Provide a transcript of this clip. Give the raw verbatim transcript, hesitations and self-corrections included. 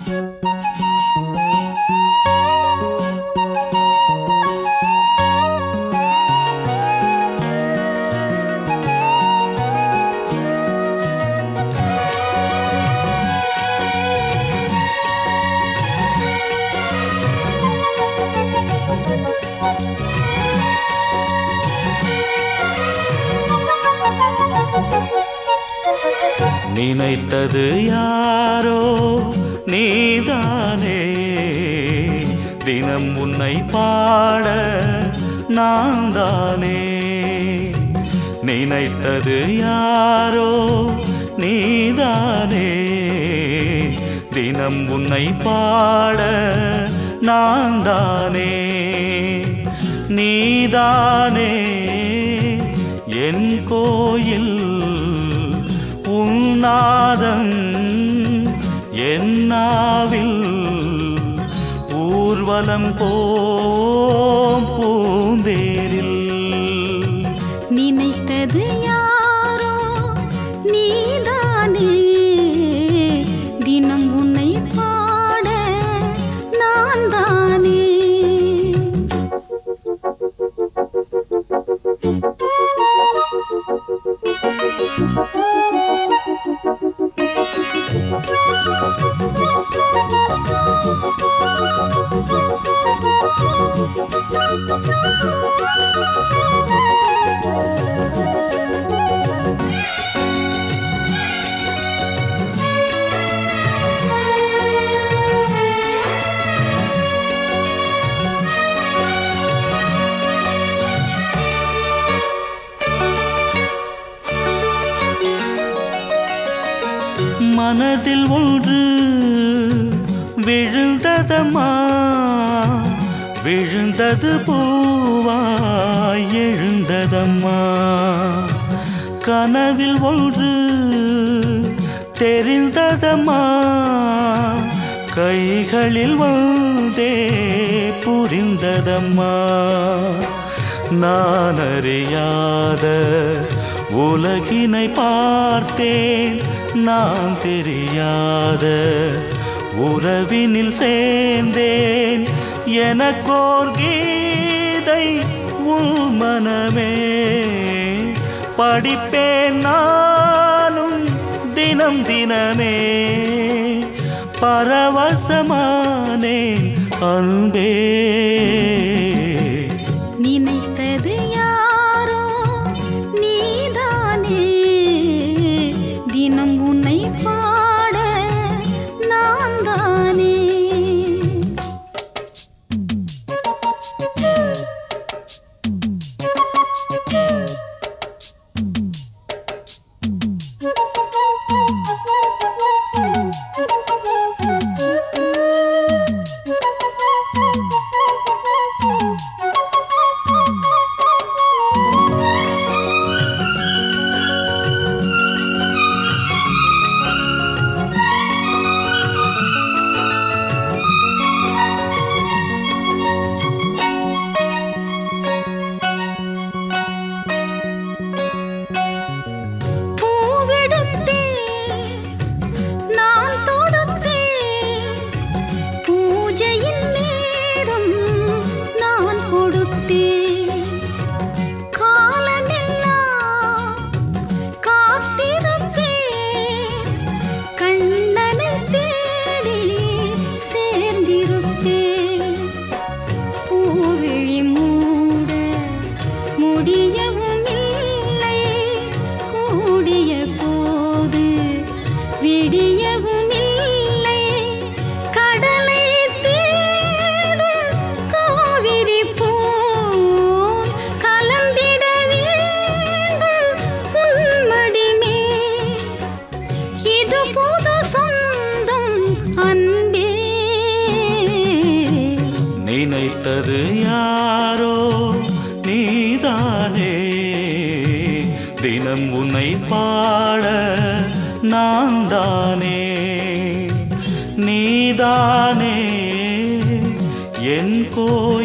நினைத்தது யாரோ நீதானே, தினம் உன்னை பாட நான் தானே. நினைத்தது யாரோ நீதானே, தினம் உன்னை பாட நான் தானே. நீதானே என் கோயில் உன்னாதம் என்னாவில் ஊர்வலம் போம் பூந்தேரில். நினைத்தது யாரோ நீதானே, தினம் உன்னை பாட நான் தானே. மனதில் ஒன்று விழுந்ததம்மா, விழுந்தது பூவாய் எழுந்ததம்மா. கனவில் ஒன்று தெரிந்ததம்மா, கைகளில் வந்தே புரிந்ததம்மா. நான் அறியாத உலகினை பார்த்தேன், நான் தெரியாத உறவினில் சேர்ந்தேன். எனக்கோர் கீதை உன் மனமே, படிப்பேன் நானும் தினம் தினமே. பரவசமானேன் அன்பே. நினைத்தது யாரோ நீதானே, தினம் உன்னை பாட நான் தானே. நினைத்தது யாரோ நீதானே, தினம் உன்னை பாட நான் தானே. நீதானே என் கோ